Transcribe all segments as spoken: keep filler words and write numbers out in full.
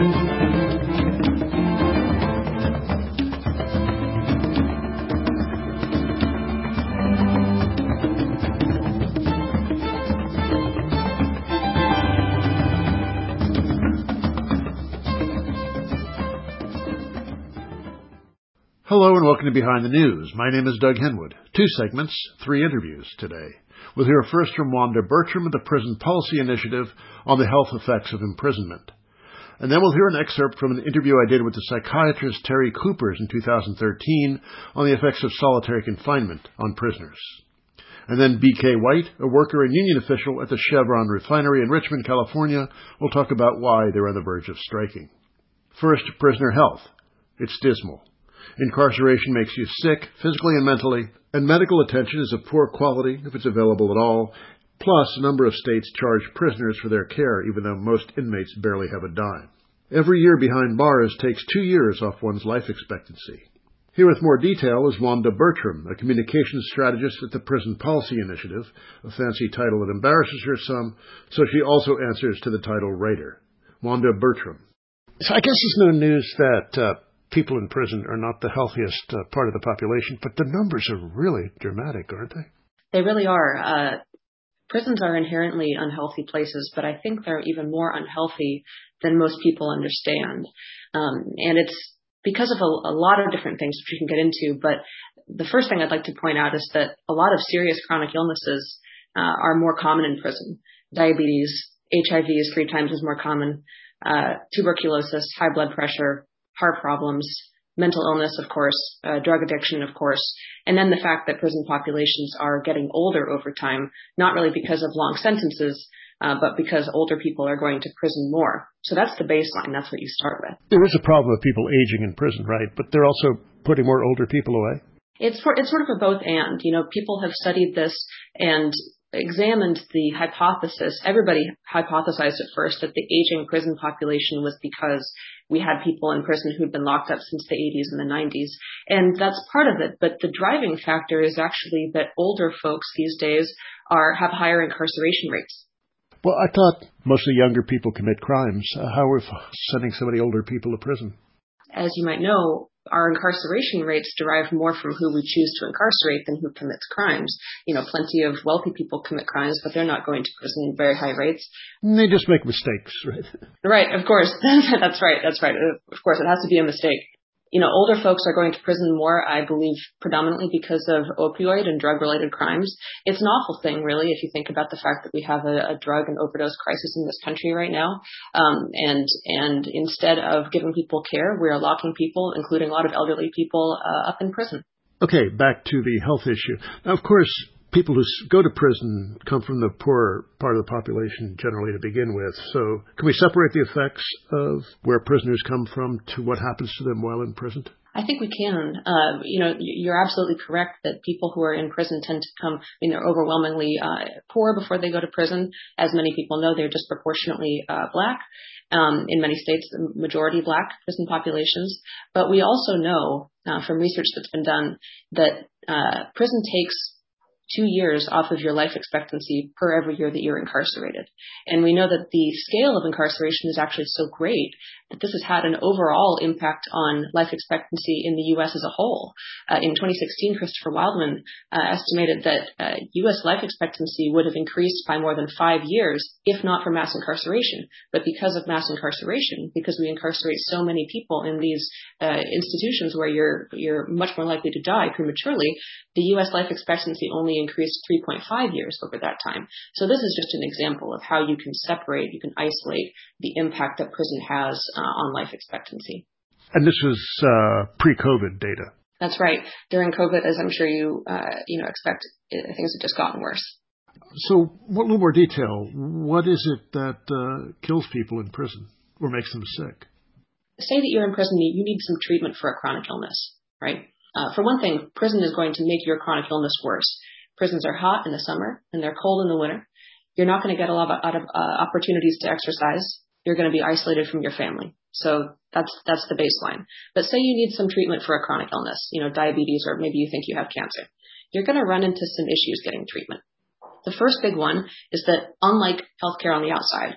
Hello and welcome to Behind the News. My name is Doug Henwood. Two segments, three interviews today. We'll hear first from Wanda Bertram of the Prison Policy Initiative on the health effects of imprisonment. And then we'll hear an excerpt from an interview I did with the psychiatrist Terry Coopers in two thousand thirteen on the effects of solitary confinement on prisoners. And then B K White, a worker and union official at the Chevron refinery in Richmond, California, will talk about why they're on the verge of striking. First, prisoner health. It's dismal. Incarceration makes you sick, physically and mentally, and medical attention is of poor quality, if it's available at all. Plus, a number of states charge prisoners for their care, even though most inmates barely have a dime. Every year behind bars takes two years off one's life expectancy. Here with more detail is Wanda Bertram, a communications strategist at the Prison Policy Initiative, a fancy title that embarrasses her some, so she also answers to the title writer. Wanda Bertram. So I guess it's no news that uh, people in prison are not the healthiest uh, part of the population, but the numbers are really dramatic, aren't they? They really are. Uh, prisons are inherently unhealthy places, but I think they're even more unhealthy than most people understand. Um, and it's because of a, a lot of different things which we can get into. But the first thing I'd like to point out is that a lot of serious chronic illnesses uh, are more common in prison. Diabetes, H I V is three times as more common, uh, tuberculosis, high blood pressure, heart problems, mental illness, of course, uh, drug addiction, of course, and then the fact that prison populations are getting older over time, not really because of long sentences, uh, but because older people are going to prison more. So that's the baseline. That's what you start with. There is a problem with people aging in prison, right? But they're also putting more older people away? It's, for, it's sort of a both and. You know, people have studied this and examined the hypothesis. Everybody hypothesized at first that the aging prison population was because we had people in prison who'd been locked up since the eighties and the nineties. And that's part of it. But the driving factor is actually that older folks these days are have higher incarceration rates. Well, I thought mostly younger people commit crimes. Uh, how are we sending so many older people to prison? As you might know, our incarceration rates derive more from who we choose to incarcerate than who commits crimes. You know, plenty of wealthy people commit crimes, but they're not going to prison in very high rates. They just make mistakes, right? Right, of course. That's right, that's right. Of course, it has to be a mistake. You know, older folks are going to prison more, I believe, predominantly because of opioid and drug-related crimes. It's an awful thing, really, if you think about the fact that we have a, a drug and overdose crisis in this country right now. Um, and and instead of giving people care, we are locking people, including a lot of elderly people, uh, up in prison. Okay, back to the health issue. Now, of course, people who go to prison come from the poorer part of the population generally to begin with. So can we separate the effects of where prisoners come from to what happens to them while in prison? I think we can. Uh, you know, you're absolutely correct that people who are in prison tend to come, I mean, they're overwhelmingly uh, poor before they go to prison. As many people know, they're disproportionately uh, black. Um, in many states, the majority black prison populations. But we also know uh, from research that's been done that uh, prison takes two years off of your life expectancy per every year that you're incarcerated. And we know that the scale of incarceration is actually so great that this has had an overall impact on life expectancy in the U S as a whole. Uh, in twenty sixteen, Christopher Wildman uh, estimated that uh, U S life expectancy would have increased by more than five years, if not for mass incarceration. But because of mass incarceration, because we incarcerate so many people in these uh, institutions where you're you're much more likely to die prematurely, the U S life expectancy only increased three point five years over that time. So this is just an example of how you can separate, you can isolate the impact that prison has uh, on life expectancy. And this was uh, pre-COVID data. That's right. During COVID, as I'm sure you uh, you know expect, it, things have just gotten worse. So what, a little more detail. What is it that uh, kills people in prison or makes them sick? Say that you're in prison, you need some treatment for a chronic illness, right? Uh, for one thing, prison is going to make your chronic illness worse. Prisons are hot in the summer and they're cold in the winter. You're not going to get a lot of, out of uh, opportunities to exercise. You're going to be isolated from your family. So that's that's the baseline. But say you need some treatment for a chronic illness, you know, diabetes, or maybe you think you have cancer. You're going to run into some issues getting treatment. The first big one is that unlike healthcare on the outside,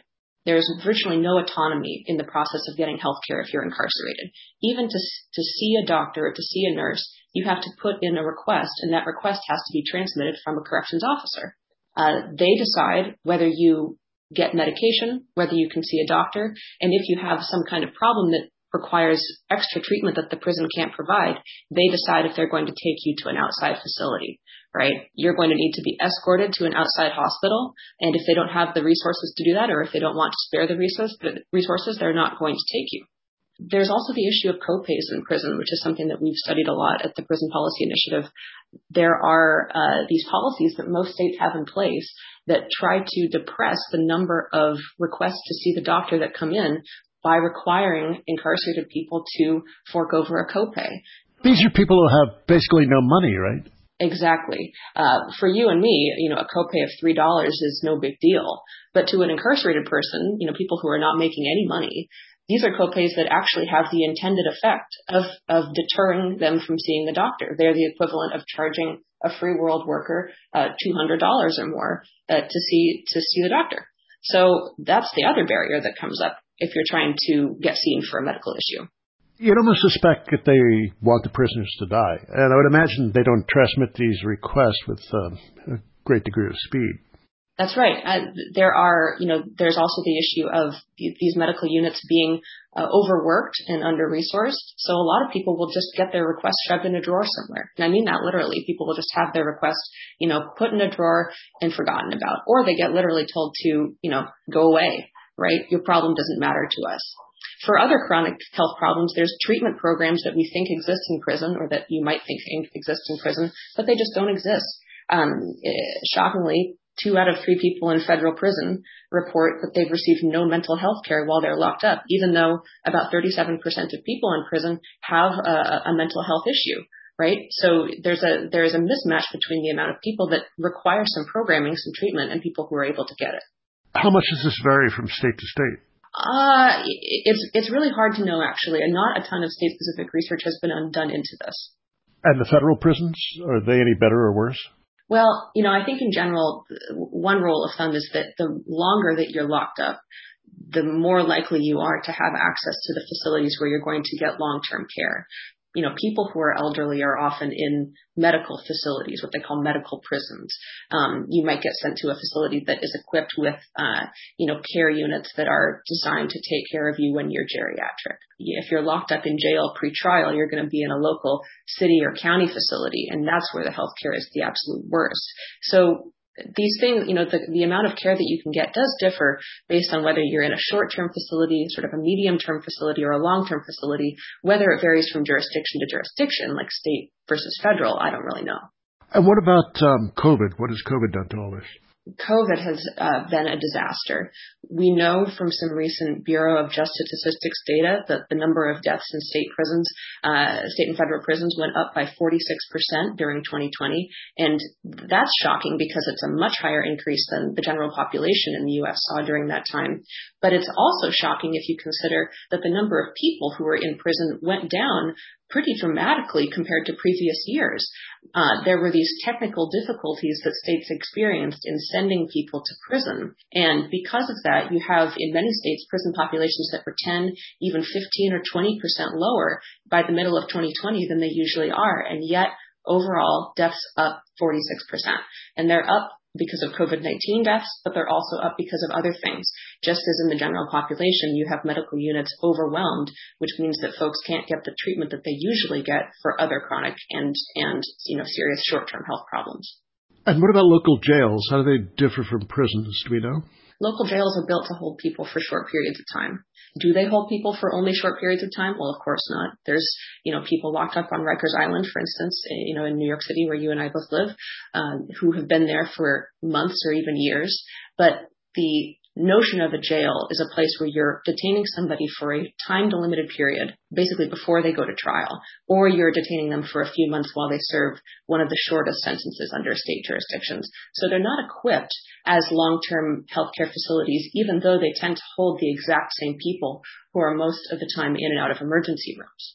There's virtually no autonomy in the process of getting healthcare if you're incarcerated. Even to, to see a doctor or to see a nurse, you have to put in a request, and that request has to be transmitted from a corrections officer. Uh, they decide whether you get medication, whether you can see a doctor, and if you have some kind of problem that requires extra treatment that the prison can't provide, they decide if they're going to take you to an outside facility, right? You're going to need to be escorted to an outside hospital, and if they don't have the resources to do that, or if they don't want to spare the resource, resources, they're not going to take you. There's also the issue of co-pays in prison, which is something that we've studied a lot at the Prison Policy Initiative. There are uh, these policies that most states have in place that try to depress the number of requests to see the doctor that come in by requiring incarcerated people to fork over a copay. These are people who have basically no money, right? Exactly. Uh, for you and me, you know, a copay of three dollars is no big deal. But to an incarcerated person, you know, people who are not making any money, these are copays that actually have the intended effect of, of deterring them from seeing the doctor. They're the equivalent of charging a free world worker uh, two hundred dollars or more uh, to see to see the doctor. So that's the other barrier that comes up if you're trying to get seen for a medical issue. You'd almost suspect that they want the prisoners to die. And I would imagine they don't transmit these requests with um, a great degree of speed. That's right. Uh, there are, you know, there's also the issue of these medical units being uh, overworked and under-resourced. So a lot of people will just get their request shoved in a drawer somewhere. And I mean that literally. People will just have their request, you know, put in a drawer and forgotten about. Or they get literally told to, you know, go away, right? Your problem doesn't matter to us. For other chronic health problems, there's treatment programs that we think exist in prison, or that you might think exist in prison, but they just don't exist. Um, shockingly, two out of three people in federal prison report that they've received no mental health care while they're locked up, even though about thirty-seven percent of people in prison have a, a mental health issue, right? So there's a there's a mismatch between the amount of people that require some programming, some treatment, and people who are able to get it. How much does this vary from state to state? Uh, it's it's really hard to know, actually, and not a ton of state-specific research has been done into this. And the federal prisons, are they any better or worse? Well, you know, I think in general, one rule of thumb is that the longer that you're locked up, the more likely you are to have access to the facilities where you're going to get long-term care. You know, people who are elderly are often in medical facilities, what they call medical prisons. Um, you might get sent to a facility that is equipped with, uh, you know, care units that are designed to take care of you when you're geriatric. If you're locked up in jail pre-trial, you're going to be in a local city or county facility, and that's where the healthcare is the absolute worst. So these things, you know, the, the amount of care that you can get does differ based on whether you're in a short-term facility, sort of a medium-term facility, or a long-term facility. Whether it varies from jurisdiction to jurisdiction, like state versus federal, I don't really know. And what about um, COVID? What has COVID done to all this? COVID has uh, been a disaster. We know from some recent Bureau of Justice Statistics data that the number of deaths in state prisons, uh, state and federal prisons, went up by forty-six percent during twenty twenty. And that's shocking because it's a much higher increase than the general population in the U S saw during that time. But it's also shocking if you consider that the number of people who were in prison went down pretty dramatically compared to previous years. Uh, there were these technical difficulties that states experienced in sending people to prison. And because of that, you have in many states prison populations that were ten, even fifteen or twenty percent lower by the middle of twenty twenty than they usually are. And yet, overall, deaths up forty-six percent. And they're up because of COVID nineteen deaths, but they're also up because of other things. Just as in the general population, you have medical units overwhelmed, which means that folks can't get the treatment that they usually get for other chronic and, and you know, serious short-term health problems. And what about local jails? How do they differ from prisons? Do we know? Local jails are built to hold people for short periods of time. Do they hold people for only short periods of time? Well, of course not. There's, you know, people locked up on Rikers Island, for instance, you know, in New York City, where you and I both live, um, who have been there for months or even years. But the notion of a jail is a place where you're detaining somebody for a time-delimited period, basically before they go to trial, or you're detaining them for a few months while they serve one of the shortest sentences under state jurisdictions. So they're not equipped as long-term healthcare facilities, even though they tend to hold the exact same people who are most of the time in and out of emergency rooms.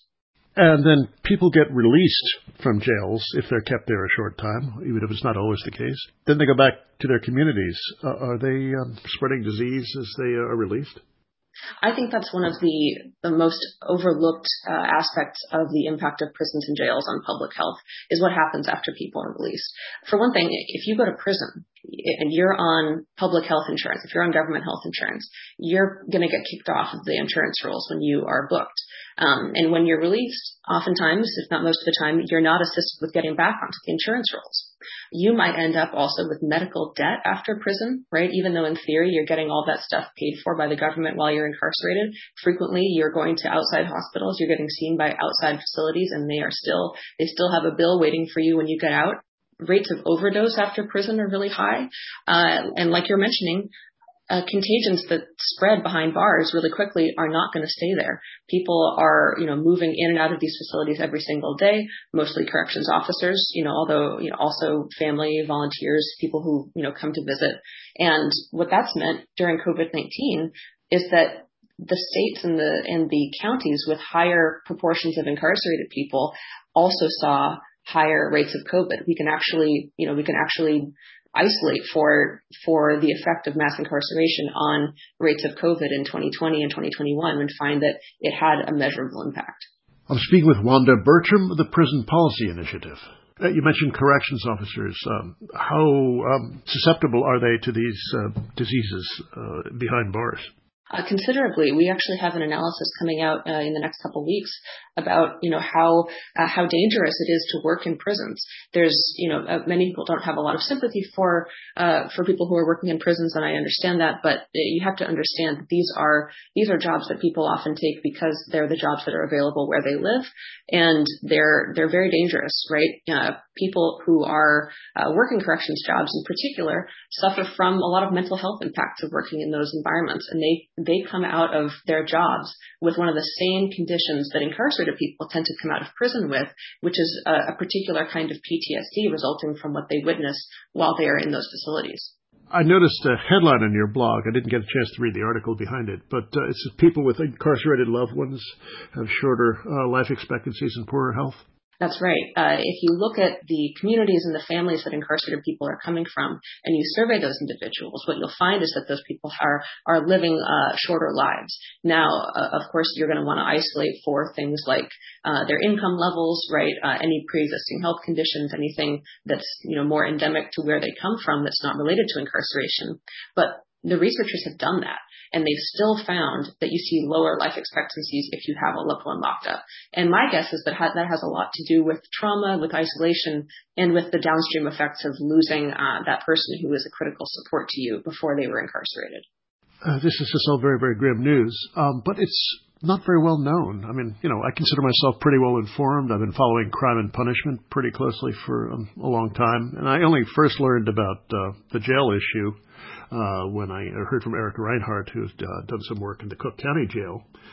And then people get released from jails if they're kept there a short time, even if it's not always the case. Then they go back to their communities. Uh, are they um, spreading disease as they are released? I think that's one of the, the most overlooked uh, aspects of the impact of prisons and jails on public health is what happens after people are released. For one thing, if you go to prison and you're on public health insurance, if you're on government health insurance, you're going to get kicked off of the insurance rolls when you are booked. Um, and when you're released, oftentimes, if not most of the time, you're not assisted with getting back onto the insurance rolls. You might end up also with medical debt after prison, right? Even though in theory you're getting all that stuff paid for by the government while you're incarcerated, frequently you're going to outside hospitals, you're getting seen by outside facilities, and they are still, they still have a bill waiting for you when you get out. Rates of overdose after prison are really high. Uh, and like you're mentioning, Uh, contagions that spread behind bars really quickly are not going to stay there. People are, you know, moving in and out of these facilities every single day, mostly corrections officers, you know, although, you know, also family, volunteers, people who, you know, come to visit. And what that's meant during COVID nineteen is that the states and the, and the counties with higher proportions of incarcerated people also saw higher rates of COVID. We can actually, you know, we can actually isolate for for the effect of mass incarceration on rates of COVID in twenty twenty and twenty twenty-one and find that it had a measurable impact. I'm speaking with Wanda Bertram of the Prison Policy Initiative. Uh, you mentioned corrections officers. Um, how um, susceptible are they to these uh, diseases uh, behind bars? Uh, considerably. We actually have an analysis coming out uh, in the next couple of weeks about, you know, how uh, how dangerous it is to work in prisons. There's, you know, uh, many people don't have a lot of sympathy for uh, for people who are working in prisons, and I understand that. But you have to understand that these are these are jobs that people often take because they're the jobs that are available where they live, and they're they're very dangerous, right? Uh, people who are uh, working corrections jobs, in particular, suffer from a lot of mental health impacts of working in those environments, and they they come out of their jobs with one of the same conditions that incarcerated people tend to come out of prison with, which is a, a particular kind of P T S D resulting from what they witnessed while they are in those facilities. I noticed a headline in your blog. I didn't get a chance to read the article behind it, but uh, it says people with incarcerated loved ones have shorter uh, life expectancies and poorer health. That's right. Uh, if you look at the communities and the families that incarcerated people are coming from, and you survey those individuals, what you'll find is that those people are are living uh, shorter lives. Now, uh, of course, you're going to want to isolate for things like uh, their income levels, right? Uh, any pre-existing health conditions, anything that's, you know, more endemic to where they come from that's not related to incarceration. But the researchers have done that, and they've still found that you see lower life expectancies if you have a loved one locked up. And my guess is that ha- that has a lot to do with trauma, with isolation, and with the downstream effects of losing uh, that person who was a critical support to you before they were incarcerated. Uh, this is just all very, very grim news, um, but it's not very well known. I mean, you know, I consider myself pretty well informed. I've been following crime and punishment pretty closely for um, a long time, and I only first learned about uh, the jail issue uh, when I heard from Erica Reinhardt, who's uh, done some work in the Cook County Jail,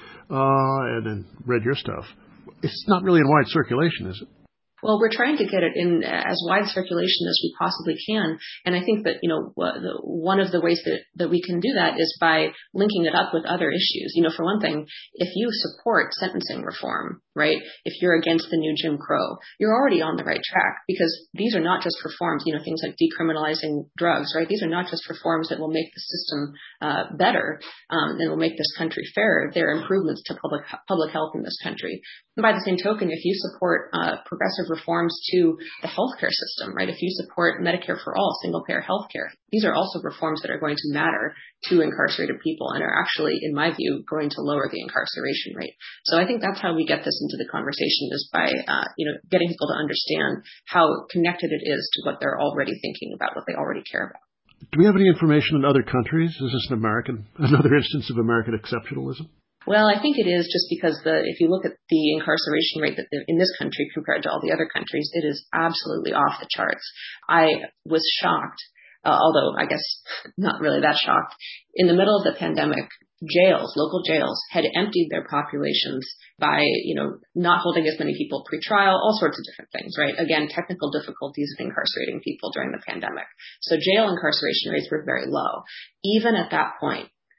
uh, and then read your stuff. It's not really in wide circulation, is it? Well, we're trying to get it in as wide circulation as we possibly can. And I think that, you know, one of the ways that, that we can do that is by linking it up with other issues. You know, for one thing, if you support sentencing reform, right, if you're against the new Jim Crow, you're already on the right track, because these are not just reforms, you know, things like decriminalizing drugs, right? These are not just reforms that will make the system uh, better um, and will make this country fairer. They're improvements to public public health in this country. And by the same token, if you support uh, progressive reforms to the healthcare system, right? If you support Medicare for all, single-payer healthcare, these are also reforms that are going to matter to incarcerated people and are actually, in my view, going to lower the incarceration rate. So I think that's how we get this into the conversation, is by, uh, you know, getting people to understand how connected it is to what they're already thinking about, what they already care about. Do we have any information in other countries? Is this an American, another instance of American exceptionalism? Well, I think it is, just because the if you look at the incarceration rate that in this country compared to all the other countries, it is absolutely off the charts. I was shocked, uh, although I guess not really that shocked. In the middle of the pandemic, jails, local jails, had emptied their populations by, you know, not holding as many people pre-trial, all sorts of different things, right? Again, technical difficulties of incarcerating people during the pandemic. So jail incarceration rates were very low. Even at that point,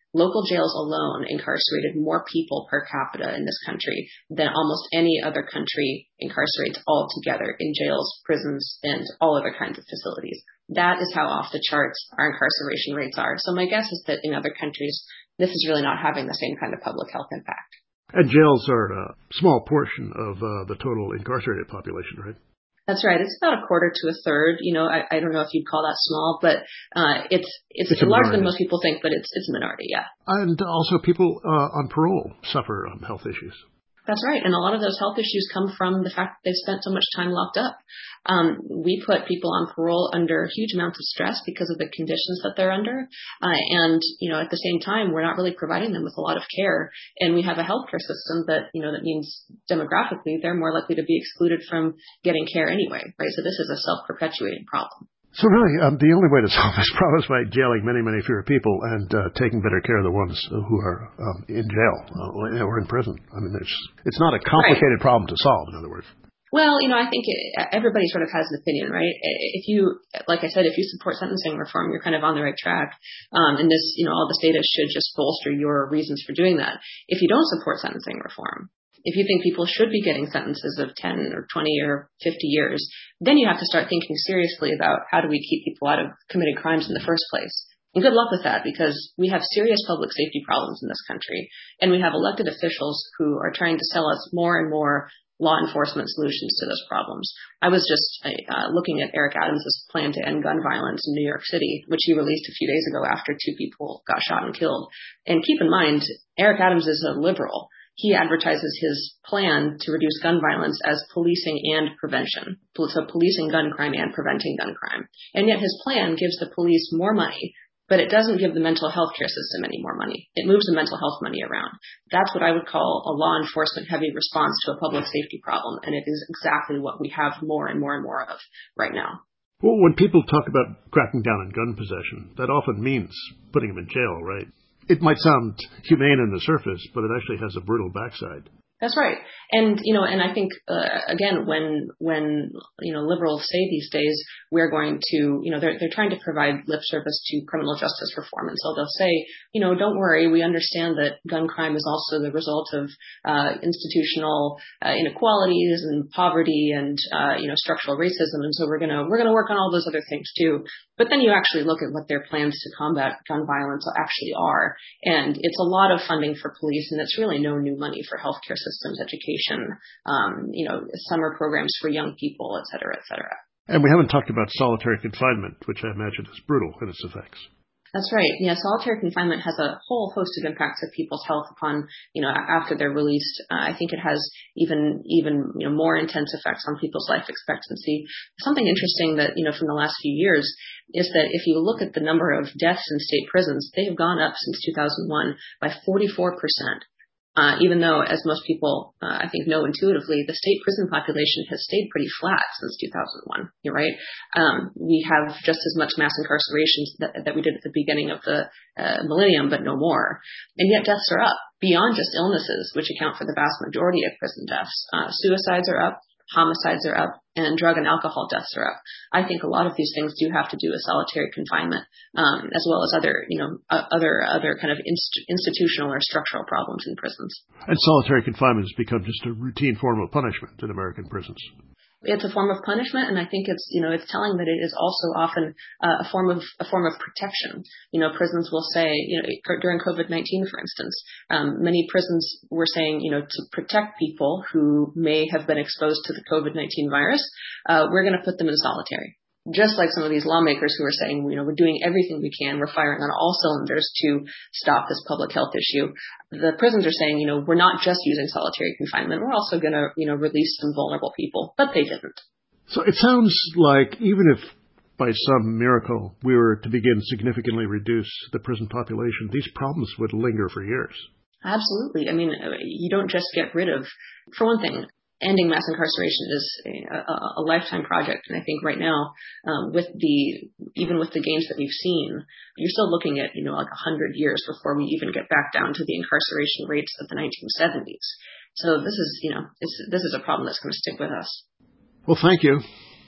local jails alone incarcerated more people per capita in this country than almost any other country incarcerates altogether in jails, prisons, and all other kinds of facilities. That is how off the charts our incarceration rates are. So my guess is that in other countries, this is really not having the same kind of public health impact. And jails are a small portion of uh, the total incarcerated population, right? That's right. It's about a quarter to a third. You know, I, I don't know if you'd call that small, but uh, it's it's, it's larger than most people think, but it's it's a minority, yeah. And also people uh, on parole suffer um, health issues. That's right. And a lot of those health issues come from the fact that they've spent so much time locked up. Um, we put people on parole under huge amounts of stress because of the conditions that they're under. Uh, and, you know, at the same time, we're not really providing them with a lot of care. And we have a healthcare system that, you know, that means demographically, they're more likely to be excluded from getting care anyway, right? So this is a self-perpetuating problem. So really, um, the only way to solve this problem is by jailing many, many fewer people and uh, taking better care of the ones who are um, in jail uh, or in prison. I mean, it's it's not a complicated right. problem to solve, in other words. Well, you know, I think it, everybody sort of has an opinion, right? If you, like I said, if you support sentencing reform, you're kind of on the right track. Um, and this, you know, all this data should just bolster your reasons for doing that. If you don't support sentencing reform, if you think people should be getting sentences of ten or twenty or fifty years, then you have to start thinking seriously about how do we keep people out of committing crimes in the first place. And good luck with that, because we have serious public safety problems in this country, and we have elected officials who are trying to sell us more and more law enforcement solutions to those problems. I was just uh, looking at Eric Adams' plan to end gun violence in New York City, which he released a few days ago after two people got shot and killed. And keep in mind, Eric Adams is a liberal. He advertises his plan to reduce gun violence as policing and prevention. So policing gun crime and preventing gun crime. And yet his plan gives the police more money, but it doesn't give the mental health care system any more money. It moves the mental health money around. That's what I would call a law enforcement heavy response to a public safety problem. And it is exactly what we have more and more and more of right now. Well, when people talk about cracking down on gun possession, that often means putting them in jail, right? It might sound humane on the surface, but it actually has a brutal backside. That's right. And, you know, and I think, uh, again, when, when, you know, liberals say these days, we're going to, you know, they're, they're trying to provide lip service to criminal justice reform. And so they'll say, you know, don't worry, we understand that gun crime is also the result of, uh, institutional uh, inequalities and poverty and, uh, you know, structural racism. And so we're going to, we're going to work on all those other things too. But then you actually look at what their plans to combat gun violence actually are. And it's a lot of funding for police, and it's really no new money for healthcare systems, education, um, you know, summer programs for young people, et cetera, et cetera. And we haven't talked about solitary confinement, which I imagine is brutal in its effects. That's right. Yeah, solitary confinement has a whole host of impacts of people's health upon, you know, after they're released. Uh, I think it has even, even, you know, more intense effects on people's life expectancy. Something interesting that, you know, from the last few years is that if you look at the number of deaths in state prisons, they have gone up since two thousand one by forty-four percent. Uh, even though, as most people, uh, I think, know intuitively, the state prison population has stayed pretty flat since two thousand one. You're right. Um, we have just as much mass incarcerations that, that we did at the beginning of the uh, millennium, but no more. And yet deaths are up beyond just illnesses, which account for the vast majority of prison deaths. Uh, suicides are up. Homicides are up, and drug and alcohol deaths are up. I think a lot of these things do have to do with solitary confinement, um, as well as other, you know, uh, other other kind of inst- institutional or structural problems in prisons. And solitary confinement has become just a routine form of punishment in American prisons. It's a form of punishment, and I think it's, you know, it's telling that it is also often uh, a form of a form of protection. You know, prisons will say, you know, during COVID nineteen, for instance, um, many prisons were saying, you know, to protect people who may have been exposed to the COVID nineteen virus, uh, we're going to put them in solitary. Just like some of these lawmakers who are saying, you know, we're doing everything we can, we're firing on all cylinders to stop this public health issue. The prisons are saying, you know, we're not just using solitary confinement, we're also going to, you know, release some vulnerable people, but they didn't. So it sounds like even if by some miracle we were to begin significantly reduce the prison population, these problems would linger for years. Absolutely. I mean, you don't just get rid of, for one thing, ending mass incarceration is a, a, a lifetime project. And I think right now, um, with the, even with the gains that we've seen, you're still looking at, you know, like a hundred years before we even get back down to the incarceration rates of the nineteen seventies. So this is, you know, it's, this is a problem that's going to stick with us. Well, thank you.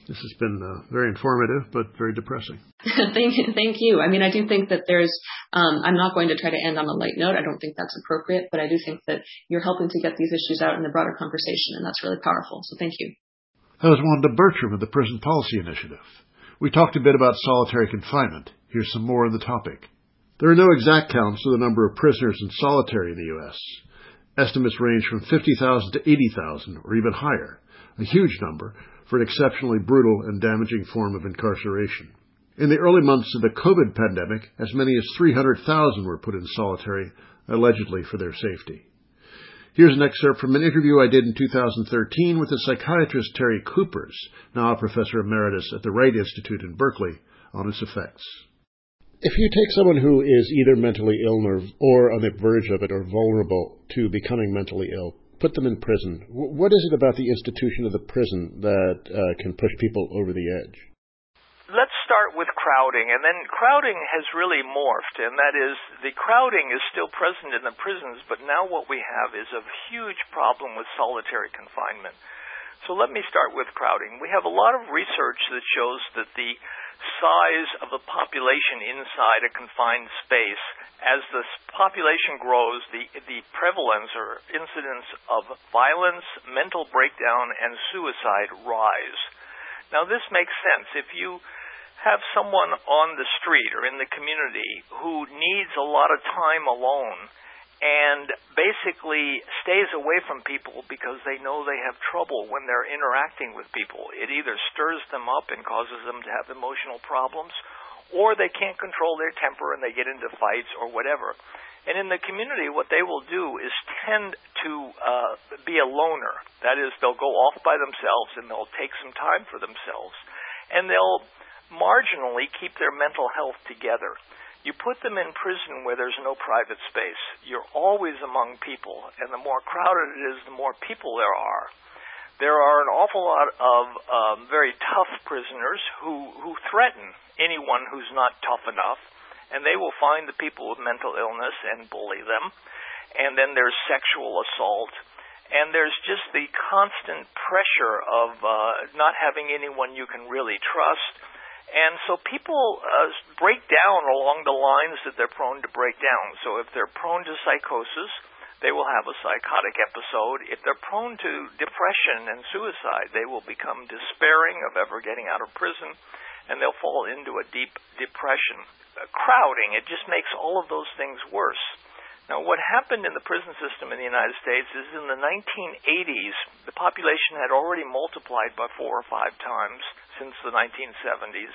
This has been uh, very informative, but very depressing. thank you. Thank you. I mean, I do think that there's, um, I'm not going to try to end on a light note. I don't think that's appropriate, but I do think that you're helping to get these issues out in the broader conversation, and that's really powerful. So thank you. That was Wanda Bertram of the Prison Policy Initiative. We talked a bit about solitary confinement. Here's some more on the topic. There are no exact counts of the number of prisoners in solitary in the U S. Estimates range from fifty thousand to eighty thousand, or even higher, a huge number for an exceptionally brutal and damaging form of incarceration. In the early months of the COVID pandemic, as many as three hundred thousand were put in solitary, allegedly for their safety. Here's an excerpt from an interview I did in two thousand thirteen with the psychiatrist Terry Kupers, now a professor emeritus at the Wright Institute in Berkeley, on its effects. If you take someone who is either mentally ill or on the verge of it or vulnerable to becoming mentally ill, put them in prison, what is it about the institution of the prison that uh, can push people over the edge? Let's start with crowding, and then crowding has really morphed, and that is the crowding is still present in the prisons, but now what we have is a huge problem with solitary confinement. So let me start with crowding. We have a lot of research that shows that the size of the population inside a confined space, as the population grows, the the prevalence or incidence of violence, mental breakdown, and suicide rise. Now this makes sense. If you have someone on the street or in the community who needs a lot of time alone and basically stays away from people because they know they have trouble when they're interacting with people, it either stirs them up and causes them to have emotional problems, or they can't control their temper and they get into fights or whatever. And in the community, what they will do is tend to uh, be a loner. That is, they'll go off by themselves and they'll take some time for themselves. And they'll marginally keep their mental health together. You put them in prison where there's no private space. You're always among people, and the more crowded it is, the more people there are. There are an awful lot of um, very tough prisoners who, who threaten anyone who's not tough enough, and they will find the people with mental illness and bully them. And then there's sexual assault, and there's just the constant pressure of uh, not having anyone you can really trust. And so people uh, break down along the lines that they're prone to break down. So if they're prone to psychosis, they will have a psychotic episode. If they're prone to depression and suicide, they will become despairing of ever getting out of prison, and they'll fall into a deep depression. Uh, crowding, it just makes all of those things worse. Now, what happened in the prison system in the United States is in the nineteen eighties, the population had already multiplied by four or five times since the nineteen seventies.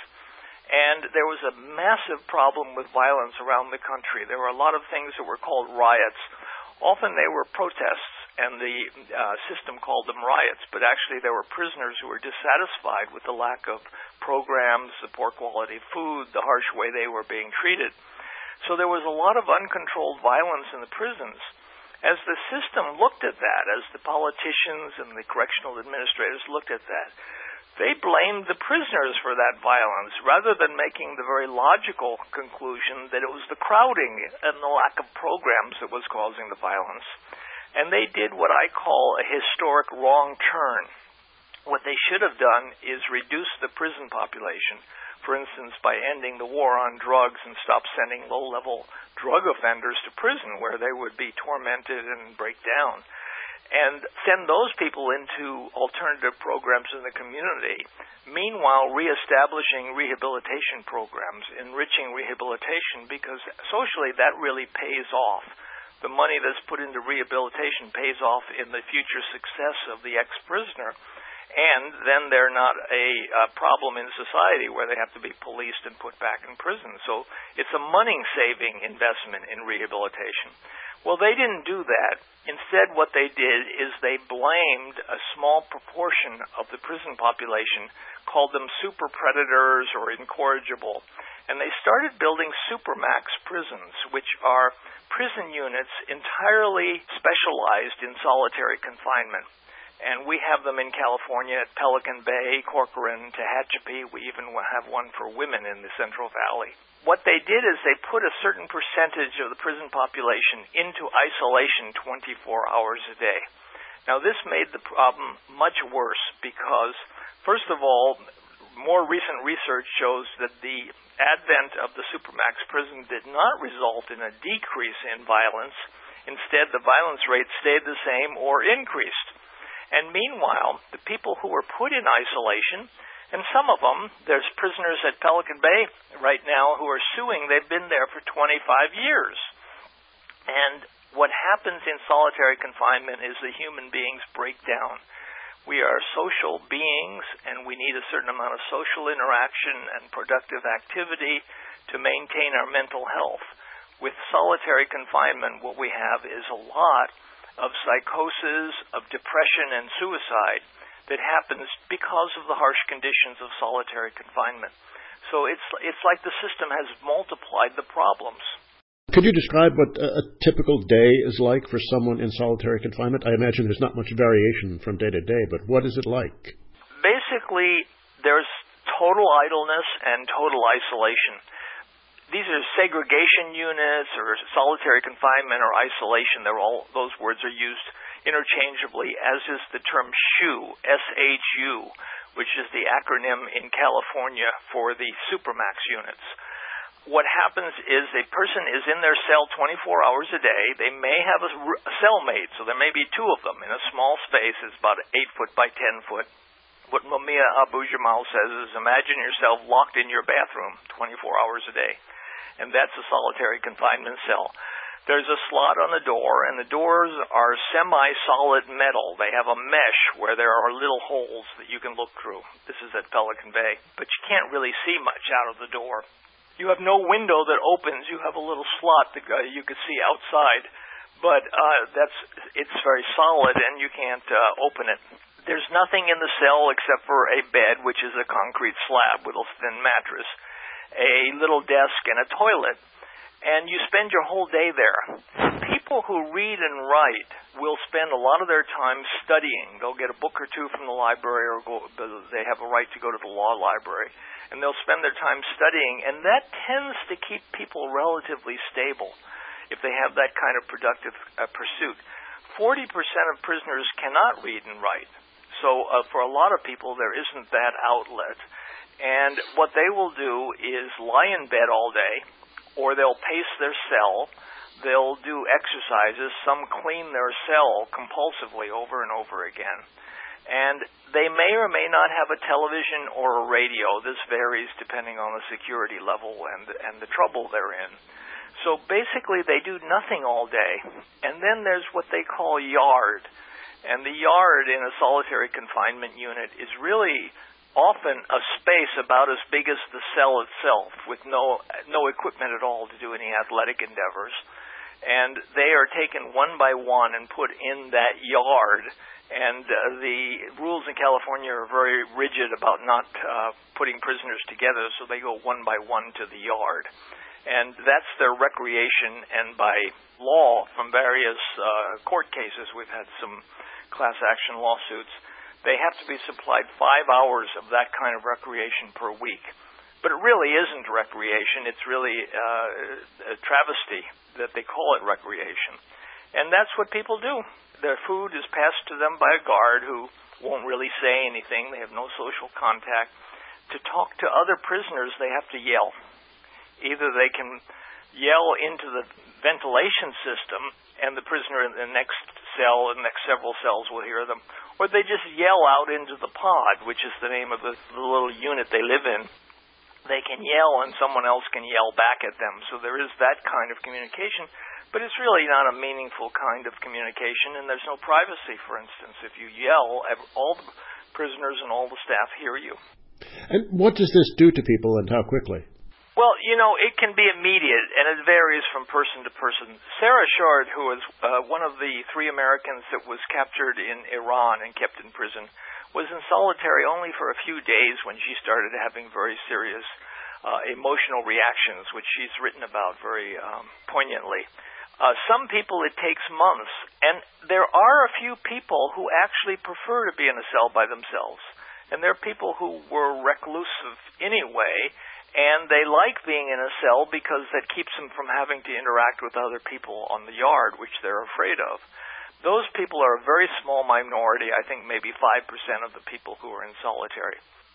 And there was a massive problem with violence around the country. There were a lot of things that were called riots. Often they were protests, and the uh, system called them riots, but actually there were prisoners who were dissatisfied with the lack of programs, the poor quality food, the harsh way they were being treated. So there was a lot of uncontrolled violence in the prisons. As the system looked at that, as the politicians and the correctional administrators looked at that, they blamed the prisoners for that violence rather than making the very logical conclusion that it was the crowding and the lack of programs that was causing the violence. And they did what I call a historic wrong turn. What they should have done is reduce the prison population, for instance, by ending the war on drugs and stop sending low-level drug offenders to prison where they would be tormented and break down, and send those people into alternative programs in the community. Meanwhile, reestablishing rehabilitation programs, enriching rehabilitation, because socially that really pays off. The money that's put into rehabilitation pays off in the future success of the ex-prisoner, and then they're not a, a problem in society where they have to be policed and put back in prison. So it's a money-saving investment in rehabilitation. Well, they didn't do that. Instead, what they did is they blamed a small proportion of the prison population, called them super predators or incorrigible, and they started building supermax prisons, which are prison units entirely specialized in solitary confinement. And we have them in California at Pelican Bay, Corcoran, Tehachapi. We even have one for women in the Central Valley. What they did is they put a certain percentage of the prison population into isolation twenty-four hours a day. Now, this made the problem much worse because, first of all, more recent research shows that the advent of the supermax prison did not result in a decrease in violence. Instead, the violence rate stayed the same or increased. And meanwhile, the people who were put in isolation, and some of them, there's prisoners at Pelican Bay right now who are suing. They've been there for twenty-five years. And what happens in solitary confinement is the human beings break down. We are social beings, and we need a certain amount of social interaction and productive activity to maintain our mental health. With solitary confinement, what we have is a lot of psychosis, of depression and suicide that happens because of the harsh conditions of solitary confinement. So it's it's like the system has multiplied the problems. Could you describe what a typical day is like for someone in solitary confinement? I imagine there's not much variation from day to day, but what is it like? Basically, there's total idleness and total isolation. These are segregation units or solitary confinement or isolation. They're all, those words are used interchangeably, as is the term S H U, S H U, which is the acronym in California for the supermax units. What happens is a person is in their cell twenty-four hours a day. They may have a cellmate, so there may be two of them in a small space. It's about eight foot by ten foot. What Mumia Abu-Jamal says is, imagine yourself locked in your bathroom twenty-four hours a day. And that's a solitary confinement cell. There's a slot on the door, and the doors are semi-solid metal. They have a mesh where there are little holes that you can look through. This is at Pelican Bay. But you can't really see much out of the door. You have no window that opens. You have a little slot that uh, you can see outside, but uh, that's it's very solid, and you can't uh, open it. There's nothing in the cell except for a bed, which is a concrete slab with a thin mattress, a little desk, and a toilet, and you spend your whole day there. People who read and write will spend a lot of their time studying. They'll get a book or two from the library, or go, they have a right to go to the law library. And they'll spend their time studying, and that tends to keep people relatively stable if they have that kind of productive uh, pursuit. forty percent of prisoners cannot read and write. So uh, for a lot of people, there isn't that outlet. And what they will do is lie in bed all day, or they'll pace their cell. They'll do exercises. Some clean their cell compulsively over and over again. And they may or may not have a television or a radio. This varies depending on the security level and, and the trouble they're in. So basically they do nothing all day. And then there's what they call yard. And the yard in a solitary confinement unit is really often a space about as big as the cell itself, with no no equipment at all to do any athletic endeavors. And they are taken one by one and put in that yard. And uh, the rules in California are very rigid about not uh, putting prisoners together, so they go one by one to the yard. And that's their recreation, and by law, from various uh, court cases, we've had some class action lawsuits, they have to be supplied five hours of that kind of recreation per week. But it really isn't recreation. It's really uh, a travesty that they call it recreation. And that's what people do. Their food is passed to them by a guard who won't really say anything. They have no social contact. To talk to other prisoners, they have to yell. Either they can yell into the ventilation system, and the prisoner in the next cell, the next several cells will hear them, or they just yell out into the pod, which is the name of the, the little unit they live in. They can yell, and someone else can yell back at them. So there is that kind of communication. But it's really not a meaningful kind of communication, and there's no privacy, for instance. If you yell, all the prisoners and all the staff hear you. And what does this do to people, and how quickly? Well, you know, it can be immediate, and it varies from person to person. Sarah Shard, who was uh, one of the three Americans that was captured in Iran and kept in prison, was in solitary only for a few days when she started having very serious uh, emotional reactions, which she's written about very um, poignantly. Uh, some people it takes months, and there are a few people who actually prefer to be in a cell by themselves. And there are people who were reclusive anyway, and they like being in a cell because that keeps them from having to interact with other people on the yard, which they're afraid of. Those people are a very small minority, I think maybe five percent of the people who are in solitary.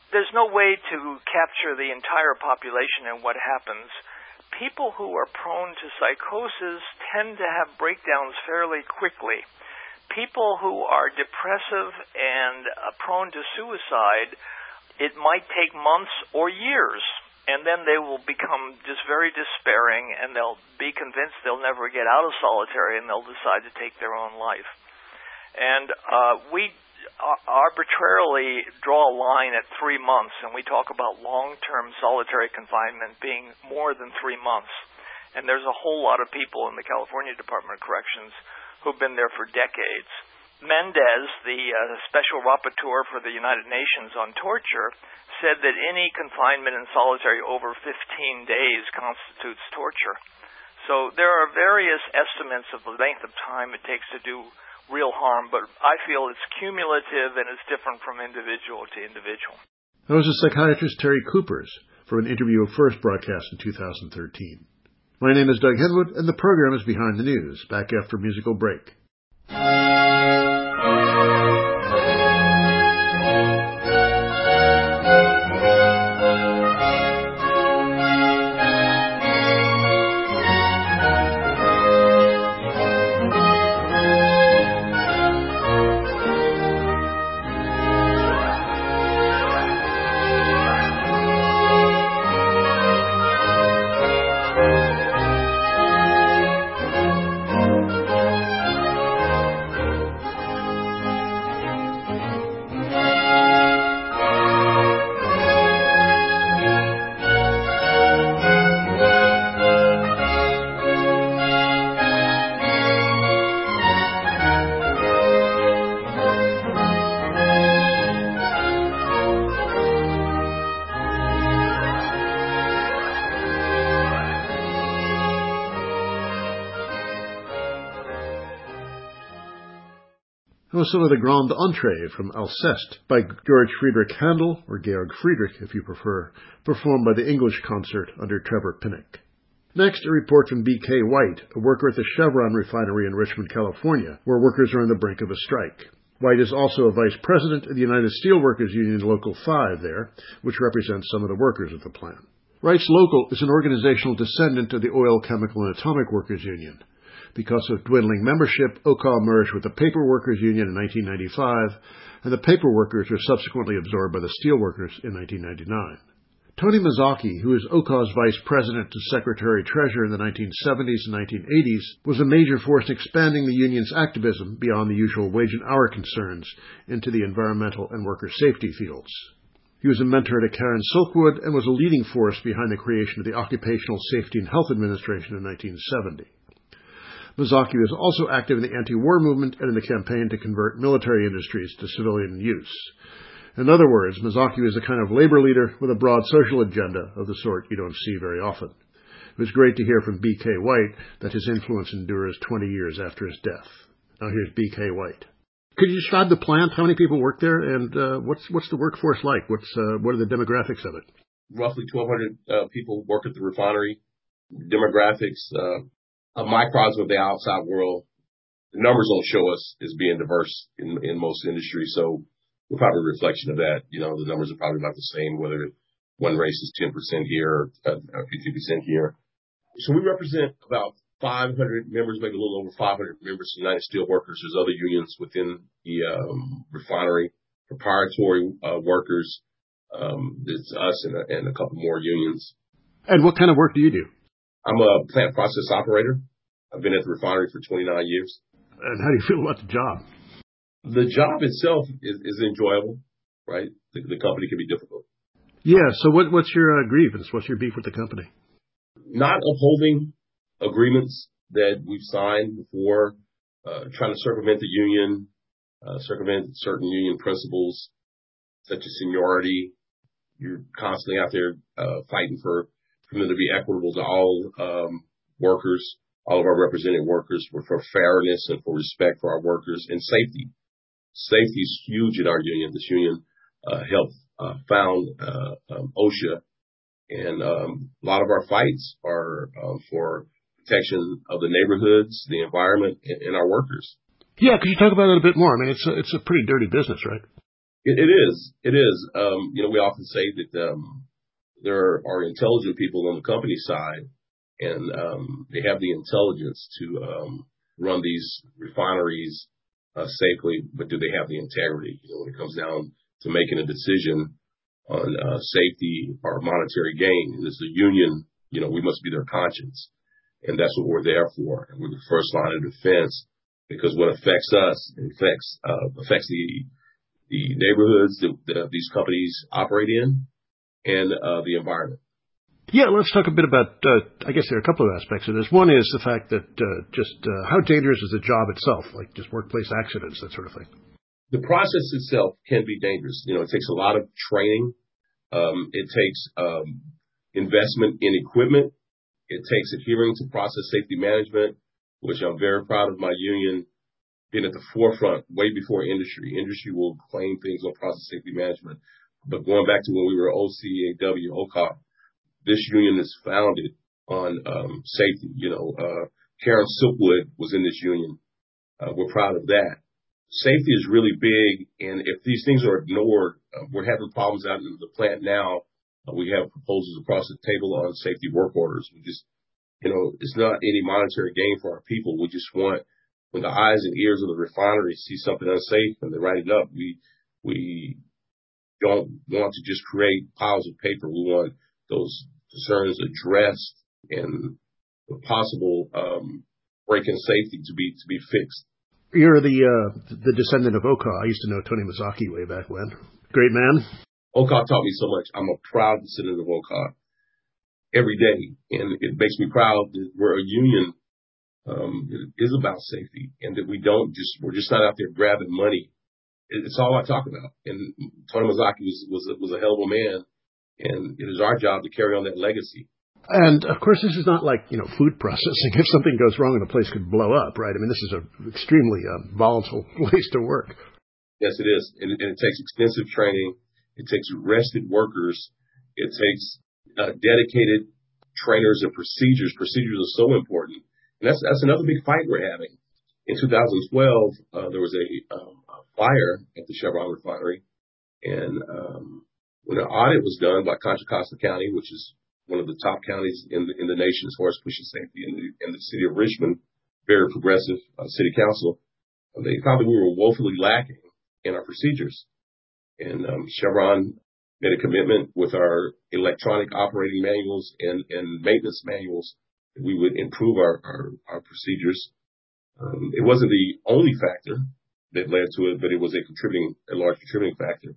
there's no way to capture the entire population and what happens. People who are prone to psychosis tend to have breakdowns fairly quickly. People who are depressive and uh, prone to suicide, it might take months or years, and then they will become just very despairing, and they'll be convinced they'll never get out of solitary, and they'll decide to take their own life. And uh, we arbitrarily draw a line at three months, and we talk about long-term solitary confinement being more than three months. And there's a whole lot of people in the California Department of Corrections who've been there for decades. Mendez, the uh, special rapporteur for the United Nations on torture, said that any confinement in solitary over fifteen days constitutes torture. So there are various estimates of the length of time it takes to do real harm, but I feel it's cumulative and it's different from individual to individual. That was the psychiatrist Terry Kupers for an interview first broadcast in two thousand thirteen. My name is Doug Henwood, and the program is Behind the News, back after a musical break. That was some of the Grande Entrée from Alceste by George Friedrich Handel, or Georg Friedrich if you prefer, performed by the English Concert under Trevor Pinnock. Next, a report from B K White, a worker at the Chevron refinery in Richmond, California, where workers are on the brink of a strike. White is also a vice president of the United Steelworkers Union Local five there, which represents some of the workers at the plant. Wright's Local is an organizational descendant of the Oil, Chemical, and Atomic Workers Union. Because of dwindling membership, O C A merged with the Paper Workers Union in nineteen ninety-five, and the paper workers were subsequently absorbed by the steelworkers in nineteen ninety-nine. Tony Mazzocchi, who is O C A's vice president and secretary-treasurer in the nineteen seventies and nineteen eighties, was a major force in expanding the union's activism beyond the usual wage and hour concerns into the environmental and worker safety fields. He was a mentor to Karen Silkwood and was a leading force behind the creation of the Occupational Safety and Health Administration in nineteen seventy. Mazzocchi was also active in the anti-war movement and in the campaign to convert military industries to civilian use. In other words, Mazzocchi was the kind of labor leader with a broad social agenda of the sort you don't see very often. It was great to hear from B K White that his influence endures twenty years after his death. Now here's B K White. Could you describe the plant? How many people work there, and uh, what's what's the workforce like? What's uh, what are the demographics of it? Roughly twelve hundred uh, people work at the refinery. Demographics. Uh, A microcosm of the outside world. The numbers don't show us as being diverse in, in most industries, so we're probably a reflection of that. You know, the numbers are probably about the same, whether one race is ten percent here or fifty percent here. So we represent about five hundred members, maybe a little over five hundred members of United Steelworkers. There's other unions within the um, refinery, proprietary uh, workers. Um, it's us and a, and a couple more unions. And what kind of work do you do? I'm a plant process operator. I've been at the refinery for twenty-nine years. And how do you feel about the job? The job itself is, is enjoyable, right? The, the company can be difficult. Yeah, so what, what's your uh, grievance? What's your beef with the company? Not upholding agreements that we've signed before, uh, trying to circumvent the union, uh, circumvent certain union principles, such as seniority. You're constantly out there uh, fighting for for them to be equitable to all um, workers, all of our represented workers, for, for fairness and for respect for our workers, and safety. Safety is huge in our union. This union uh, helped uh, found uh, um, OSHA, and um, a lot of our fights are uh, for protection of the neighborhoods, the environment, and, and our workers. Yeah, could you talk about it a bit more? I mean, it's a, it's a pretty dirty business, right? It, it is. It is. Um, you know, we often say that um, there are intelligent people on the company side, and um, they have the intelligence to um, run these refineries uh, safely, but do they have the integrity? You know, when it comes down to making a decision on uh, safety or monetary gain, and as a union, you know, we must be their conscience, and that's what we're there for. And we're the first line of defense, because what affects us affects uh, affects the the neighborhoods that, that these companies operate in, and uh, the environment. Yeah, let's talk a bit about, uh, I guess there are a couple of aspects of this. One is the fact that uh, just uh, how dangerous is the job itself, like just workplace accidents, that sort of thing? The process itself can be dangerous. You know, it takes a lot of training. Um, it takes um, investment in equipment. It takes adhering to process safety management, which I'm very proud of my union being at the forefront way before industry. Industry will claim things on process safety management. But going back to when we were O C A W, O C A, this union is founded on um, safety. You know, uh, Karen Silkwood was in this union. Uh, we're proud of that. Safety is really big, and if these things are ignored, uh, we're having problems out in the plant now. Uh, we have proposals across the table on safety work orders. We just, you know, it's not any monetary gain for our people. We just want, when the eyes and ears of the refinery see something unsafe and they write it up, we we don't want to just create piles of paper. We want those concerns addressed and the possible um, break in safety to be to be fixed. You're the uh, the descendant of O C A. I used to know Tony Mazzocchi way back when. Great man. O C A taught me so much. I'm a proud descendant of O C A every day, and it makes me proud that we're a union um, that is about safety, and that we don't just we're just not out there grabbing money. It's all I talk about. And Tony Mazzocchi was was a, was a hell of a man, and it is our job to carry on that legacy. And, of course, this is not like, you know, food processing. If something goes wrong, the place could blow up, right? I mean, this is an extremely uh, volatile place to work. Yes, it is. And, and it takes extensive training. It takes rested workers. It takes uh, dedicated trainers and procedures. Procedures are so important. And that's that's another big fight we're having. In two thousand twelve, uh, there was a, um, a fire at the Chevron refinery. And um, when an audit was done by Contra Costa County, which is one of the top counties in the, in the nation as far as pollution safety, in the, in the city of Richmond, very progressive uh, city council, they found that we were woefully lacking in our procedures. And um, Chevron made a commitment with our electronic operating manuals and, and maintenance manuals that we would improve our, our, our procedures. Um, it wasn't the only factor that led to it, but it was a contributing, a large contributing factor.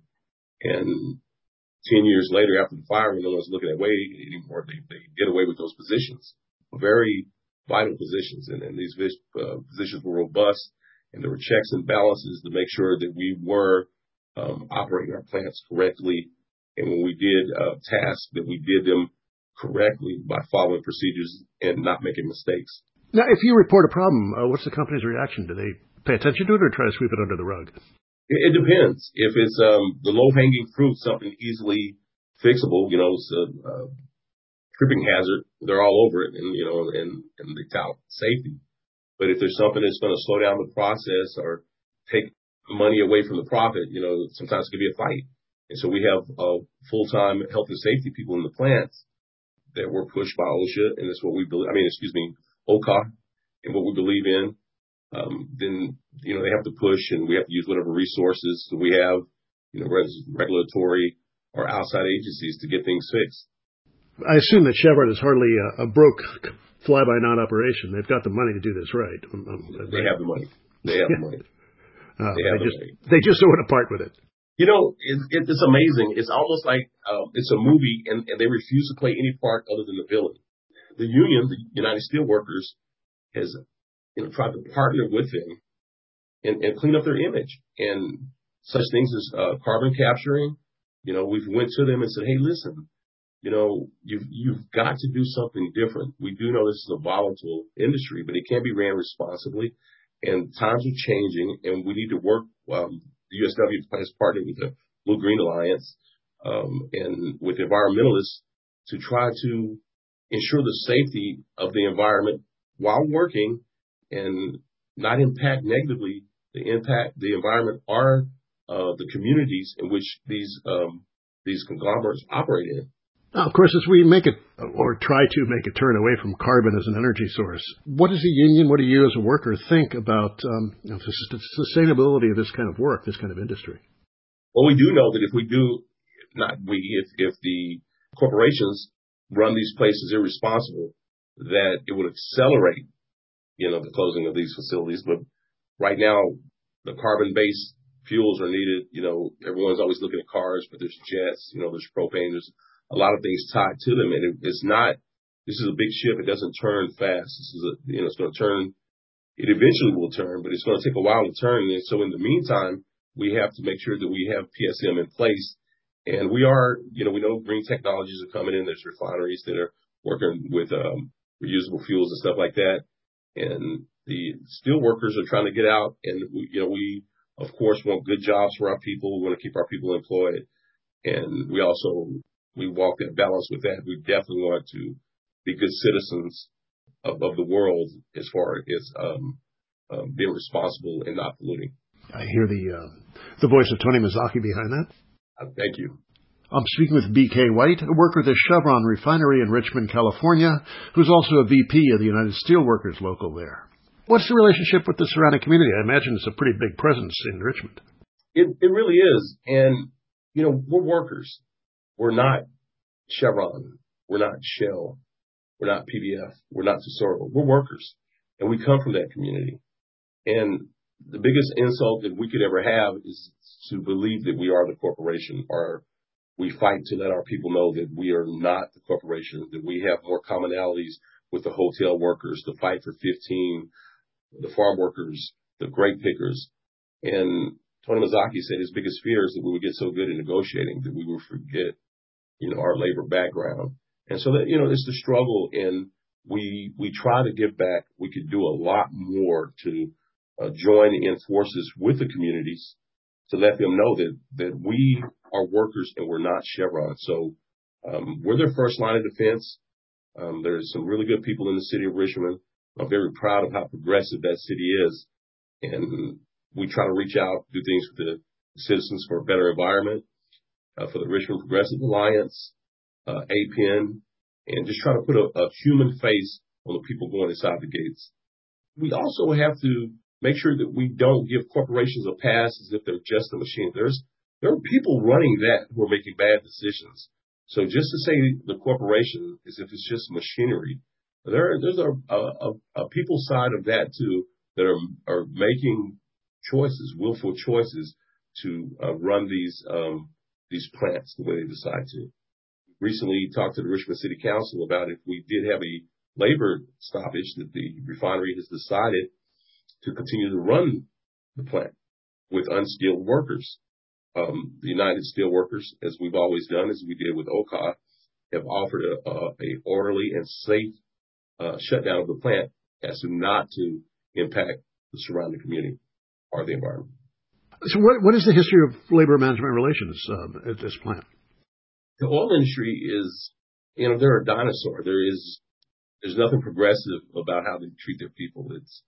And Ten years later, after the fire, no one's looking away anymore. They, they get away with those positions, very vital positions. And, and these uh, positions were robust, and there were checks and balances to make sure that we were um, operating our plants correctly. And when we did uh, tasks, that we did them correctly by following procedures and not making mistakes. Now, if you report a problem, uh, what's the company's reaction? Do they pay attention to it or try to sweep it under the rug? It depends. If it's um, the low-hanging fruit, something easily fixable, you know, it's a uh, tripping hazard, they're all over it, and you know, and and they tout safety. But if there's something that's going to slow down the process or take money away from the profit, you know, sometimes it could be a fight. And so we have uh, full-time health and safety people in the plants that were pushed by OSHA, and it's what we believe. I mean, excuse me, O C A, and what we believe in. Um, then, you know, they have to push, and we have to use whatever resources that we have, you know, whether it's regulatory or outside agencies to get things fixed. I assume that Chevron is hardly a, a broke fly-by-night operation. They've got the money to do this right. Um, um, they right. have the money. They have the money. Uh, they, have they, the just, money. they just don't want to part with it. You know, it, it, it's amazing. It's almost like uh, it's a movie, and, and they refuse to play any part other than the villain. The union, the United Steelworkers, has you know, tried to partner with them and, and clean up their image. And such things as uh, carbon capturing, you know, we've went to them and said, hey, listen, you know, you've, you've got to do something different. We do know this is a volatile industry, but it can be ran responsibly, and times are changing, and we need to work. Um, the U S W has partnered with the Blue Green Alliance um, and with environmentalists to try to ensure the safety of the environment while working and not impact negatively the impact, the environment, or uh, the communities in which these um, these conglomerates operate in. Now, of course, as we make it, or try to make a turn away from carbon as an energy source, what does the union, what do you as a worker think about um, you know, the sustainability of this kind of work, this kind of industry? Well, we do know that if we do, not we, if, if the corporations run these places irresponsible, that it would accelerate, you know, the closing of these facilities. But right now, the carbon-based fuels are needed. You know, everyone's always looking at cars, but there's jets, you know, there's propane, there's a lot of things tied to them. And it, it's not, this is a big ship. It doesn't turn fast. This is a, you know, it's going to turn, it eventually will turn, but it's going to take a while to turn. And so in the meantime, we have to make sure that we have P S M in place. And we are, you know, we know green technologies are coming in. There's refineries that are working with um, reusable fuels and stuff like that. And the steel workers are trying to get out. And, we, you know, we, of course, want good jobs for our people. We want to keep our people employed. And we also, we walk that balance with that. We definitely want to be good citizens of, of the world as far as um, uh, being responsible and not polluting. I hear the uh, the voice of Tony Mazzocchi behind that. Uh, thank you. I'm speaking with B K White, a worker at the Chevron refinery in Richmond, California, who's also a V P of the United Steelworkers local there. What's the relationship with the surrounding community? I imagine it's a pretty big presence in Richmond. It, it really is. And, you know, we're workers. We're not Chevron. We're not Shell. We're not P B F. We're not Tesoro. We're workers. And we come from that community. And the biggest insult that we could ever have is to believe that we are the corporation, or we fight to let our people know that we are not the corporation, that we have more commonalities with the hotel workers, the fight for fifteen, the farm workers, the grape pickers. And Tony Mazzocchi said his biggest fear is that we would get so good at negotiating that we would forget, you know, our labor background. And so that, you know, it's the struggle, and we, we try to give back. We could do a lot more to uh, join in forces with the communities to let them know that, that we are workers and we're not Chevron. So, um, we're their first line of defense. Um, there's some really good people in the city of Richmond. I'm very proud of how progressive that city is. And we try to reach out, do things for the Citizens for a Better Environment, uh, for the Richmond Progressive Alliance, uh, A P E N, and just try to put a, a human face on the people going inside the gates. We also have to make sure that we don't give corporations a pass as if they're just a machine. There's, there are people running that who are making bad decisions. So just to say the corporation as if it's just machinery, there, there's a, a, a people side of that too that are, are making choices, willful choices to uh, run these, um, these plants the way they decide to. Recently talked to the Richmond City Council about if we did have a labor stoppage, that the refinery has decided to continue to run the plant with unskilled workers. Um, the United Steelworkers, as we've always done, as we did with O C A, have offered a, a, a orderly and safe uh, shutdown of the plant as to not to impact the surrounding community or the environment. So what, what is the history of labor management relations uh, at this plant? The oil industry is, you know, they're a dinosaur. There is, there's nothing progressive about how they treat their people. It's,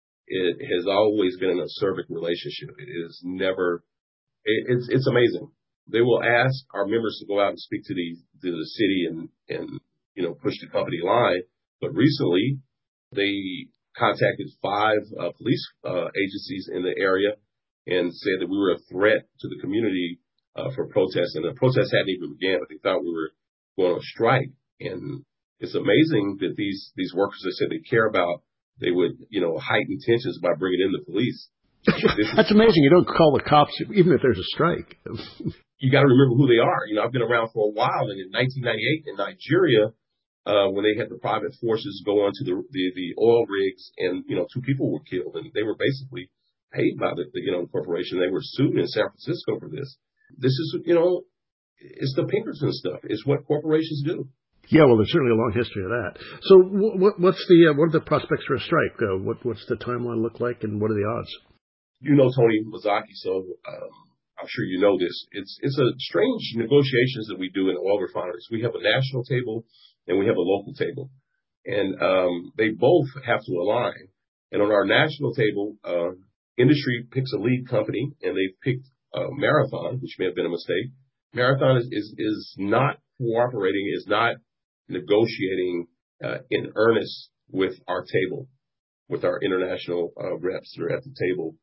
it has always been an acerbic relationship. It is never, it, it's, it's amazing. They will ask our members to go out and speak to the, to the city and, and, you know, push the company line. But recently they contacted five uh, police uh, agencies in the area and said that we were a threat to the community Uh, for protests, and the protests hadn't even began, but they thought we were going on strike. And it's amazing that these these workers that said they care about, they would, you know, heighten tensions by bringing in the police. That's is, amazing. You don't call the cops even if there's a strike. You got to remember who they are. You know, I've been around for a while, and in nineteen ninety-eight in Nigeria, uh, when they had the private forces go onto the, the the oil rigs, and you know, two people were killed, and they were basically paid by the, the you know corporation. They were sued in San Francisco for this. This is, you know, it's the Pinkerton stuff. It's what corporations do. Yeah, well, there's certainly a long history of that. So what, what's the, uh, what are the prospects for a strike? Uh, what, what's the timeline look like, and what are the odds? You know Tony Mazzocchi, so um, I'm sure you know this. It's it's a strange negotiations that we do in oil refineries. We have a national table and we have a local table, and um, they both have to align. And on our national table, uh, industry picks a lead company, and they've picked uh, Marathon, which may have been a mistake. Marathon is, is, is not cooperating, is not negotiating uh, in earnest with our table, with our international uh, reps that are at the table.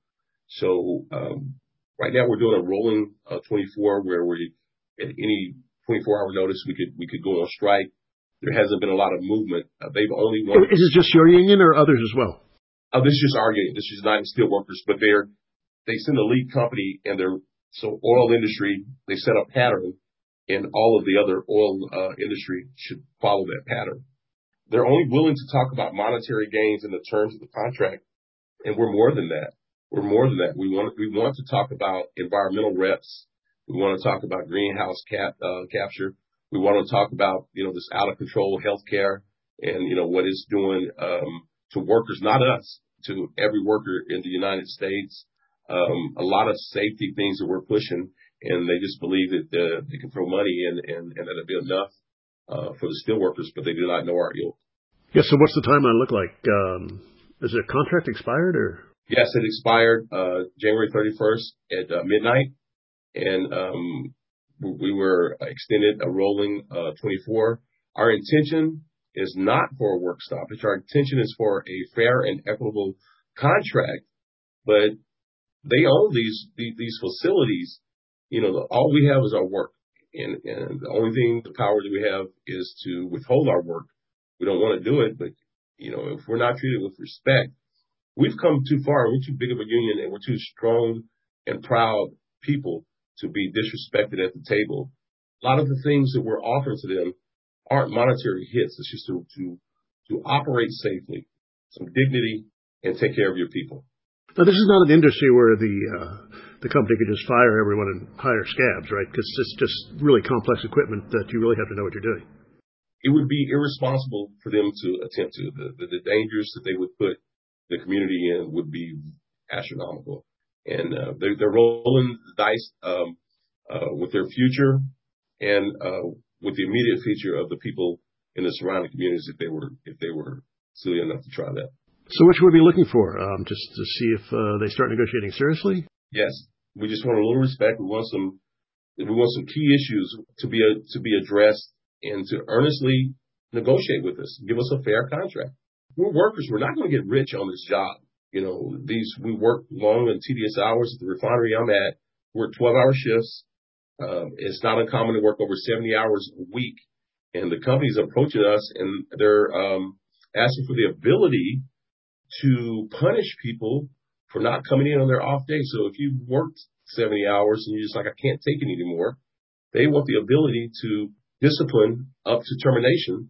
So um, right now we're doing a rolling uh, twenty-four where we, at any twenty-four hour notice, we could we could go on strike. There hasn't been a lot of movement. Uh, they've only wanted. Is it just your union or others as well? Oh, this is just our union. This is United Steelworkers, but they're they send a lead company, and they're so oil industry. They set a pattern, and all of the other oil uh, industry should follow that pattern. They're only willing to talk about monetary gains in the terms of the contract, and we're more than that. We're more than that. We want we want to talk about environmental reps. We want to talk about greenhouse cap, uh, capture. We want to talk about, you know, this out of control healthcare and, you know, what it's doing um, to workers, not us, to every worker in the United States. Um, a lot of safety things that we're pushing, and they just believe that uh, they can throw money in and, and that it'll be enough uh, for the steelworkers, but they do not know our ilk. Yeah. So what's the timeline look like? Um, is the contract expired or? Yes, it expired uh, January thirty-first at uh, midnight. And um, we were extended a rolling uh, twenty-four. Our intention is not for a work stoppage. Our intention is for a fair and equitable contract. But they own these these, these facilities. You know, the, all we have is our work, and and the only thing, the power that we have is to withhold our work. We don't want to do it, but you know, if we're not treated with respect, we've come too far. We're too big of a union, and we're too strong and proud people to be disrespected at the table. A lot of the things that we're offering to them aren't monetary hits. It's just to, to, to operate safely, some dignity, and take care of your people. Now, this is not an industry where the, uh, the company could just fire everyone and hire scabs, right? Because it's just really complex equipment that you really have to know what you're doing. It would be irresponsible for them to attempt to. The, the, the dangers that they would put the community in would be astronomical. And uh, they're, they're rolling the dice um, uh, with their future and uh, with the immediate future of the people in the surrounding communities if they were if they were silly enough to try that. So what should we be looking for? Um, just to see if uh, they start negotiating seriously? Yes, we just want a little respect. We want some we want some key issues to be a, to be addressed and to earnestly negotiate with us. Give us a fair contract. We're workers. We're not going to get rich on this job. You know, these, we work long and tedious hours at the refinery I'm at. We're twelve hour shifts. Um, it's not uncommon to work over seventy hours a week. And the company's approaching us and they're, um, asking for the ability to punish people for not coming in on their off day. So if you worked seventy hours and you're just like, I can't take it anymore, they want the ability to discipline up to termination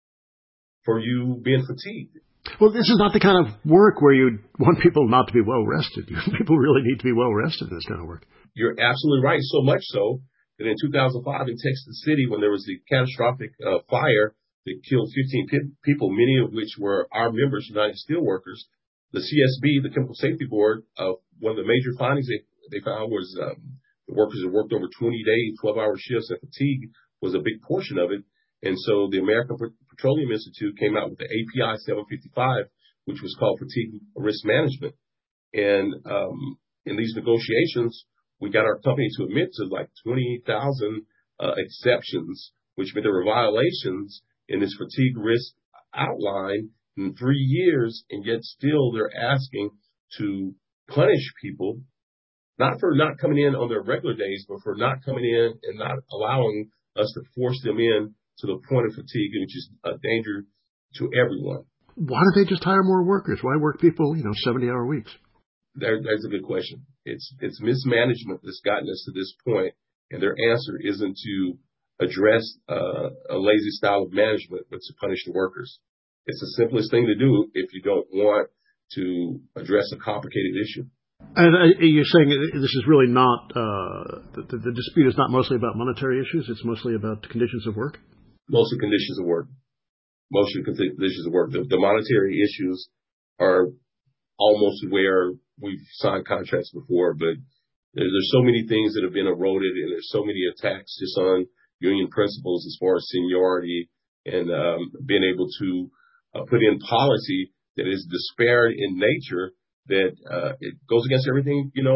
for you being fatigued. Well, this is not the kind of work where you want people not to be well rested. People really need to be well rested in this kind of work. You're absolutely right. So much so that in two thousand five in Texas City, when there was the catastrophic uh, fire that killed fifteen pe- people, many of which were our members, United Steelworkers, the C S B, the Chemical Safety Board, uh, one of the major findings they, they found was um, the workers that worked over twenty days, twelve hour shifts, and fatigue was a big portion of it. And so the American Petroleum Institute came out with the A P I seven fifty-five, which was called Fatigue Risk Management. And um, in these negotiations, we got our company to admit to like twenty thousand uh, exceptions, which meant there were violations in this fatigue risk outline in three years. And yet still they're asking to punish people, not for not coming in on their regular days, but for not coming in and not allowing us to force them in to the point of fatigue, which is a danger to everyone. Why don't they just hire more workers? Why work people, you know, seventy hour weeks? There, that's a good question. It's, it's mismanagement that's gotten us to this point, and their answer isn't to address uh, a lazy style of management, but to punish the workers. It's the simplest thing to do if you don't want to address a complicated issue. And uh, you're saying this is really not, uh, the, the dispute is not mostly about monetary issues, it's mostly about the conditions of work? Mostly conditions of work. Mostly conditions of work. The, the monetary issues are almost where we've signed contracts before, but there's, there's so many things that have been eroded, and there's so many attacks just on union principles as far as seniority and um, being able to uh, put in policy that is disparate in nature, that uh, it goes against everything, you know,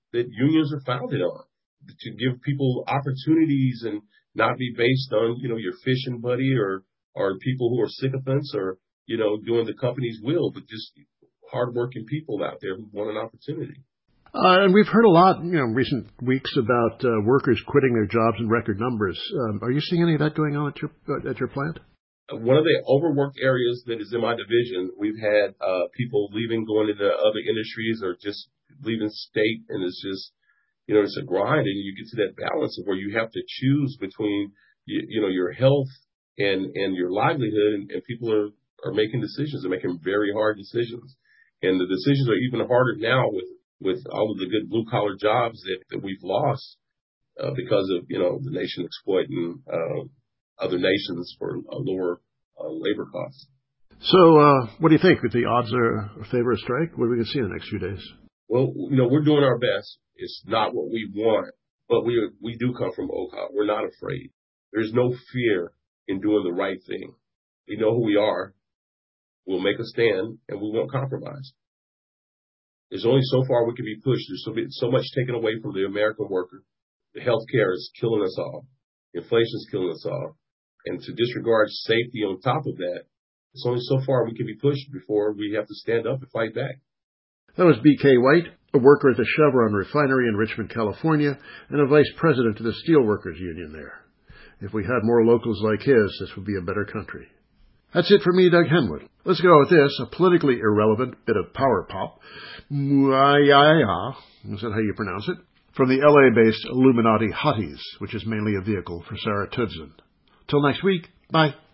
that unions are founded on, to give people opportunities and not be based on, you know, your fishing buddy or, or people who are sycophants or, you know, doing the company's will, but just hardworking people out there who want an opportunity. Uh, and we've heard a lot, you know, in recent weeks about uh, workers quitting their jobs in record numbers. Um, are you seeing any of that going on at your at your plant? One of the overworked areas that is in my division, we've had uh, people leaving, going into other industries or just leaving state, and it's just, you know, it's a grind, and you get to that balance of where you have to choose between, you, you know, your health and and your livelihood, and, and people are, are making decisions. They're making very hard decisions, and the decisions are even harder now with with all of the good blue-collar jobs that, that we've lost uh, because of, you know, the nation exploiting uh, other nations for a lower uh, labor costs. So uh, what do you think? If the odds are in favor of strike, what are we going to see in the next few days? Well, you know, we're doing our best. It's not what we want, but we we do come from O C O T. We're not afraid. There's no fear in doing the right thing. We know who we are. We'll make a stand, and we won't compromise. There's only so far we can be pushed. There's so, so much taken away from the American worker. The health care is killing us all. Inflation is killing us all. And to disregard safety on top of that, it's only so far we can be pushed before we have to stand up and fight back. That was B K White, a worker at the Chevron refinery in Richmond, California, and a vice president of the Steelworkers Union there. If we had more locals like his, this would be a better country. That's it for me, Doug Henwood. Let's go with this, a politically irrelevant bit of power pop. Muayaya, is that how you pronounce it? From the L A-based Illuminati Hotties, which is mainly a vehicle for Sarah Tudson. Till next week, bye.